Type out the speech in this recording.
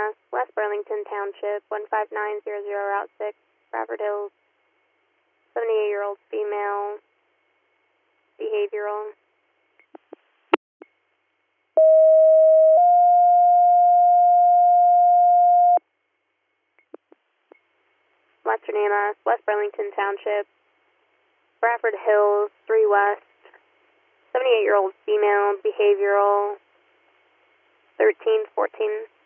EMS, West Burlington Township, 15900 Route 6, Bradford Hills, 78-year-old female, behavioral. Western EMS, West Burlington Township, Bradford Hills, 3 West, 78-year-old female, behavioral, 1314.